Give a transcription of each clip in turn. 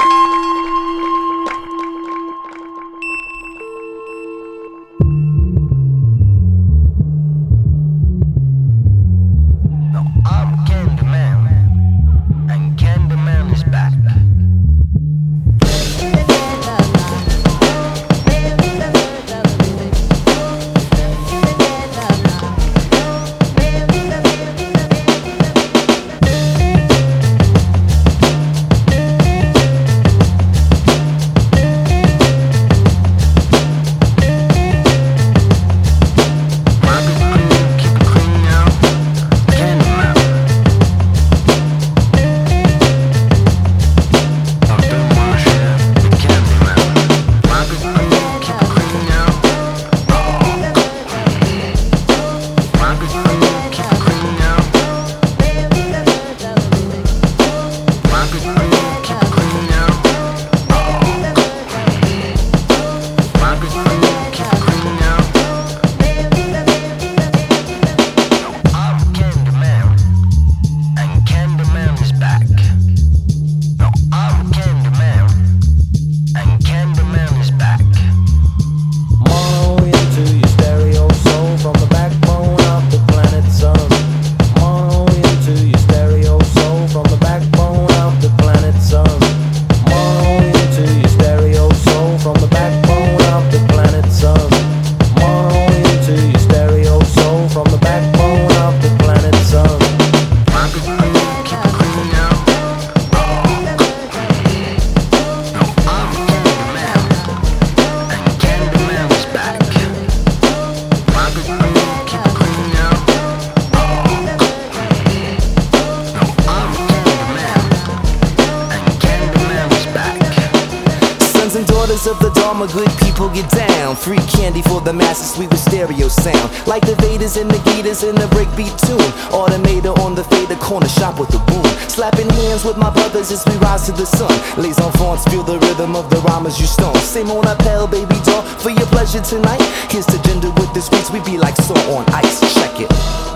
Of the Dharma, good people get down. Free candy for the masses, sweet with stereo sound. Like the Vedas and the Gitas in the breakbeat tune. Automator on the fader, corner shop with the boom. Slapping hands with my brothers as we rise to the sun. Les enfants feel the rhythm of the rhymes you stone. Same on appel, baby doll, for your pleasure tonight. Here's to gender with the sweets, we be like salt on ice. Check it.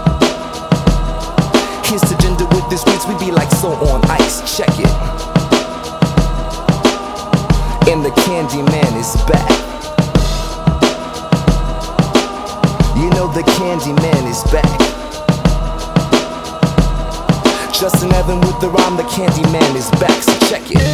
Here's to gender with the sweets, we be like salt on ice. Check it. And the Candy Man is back. You know the Candy Man is back. Justin Evan with the rhyme, the Candy Man is back, so check it.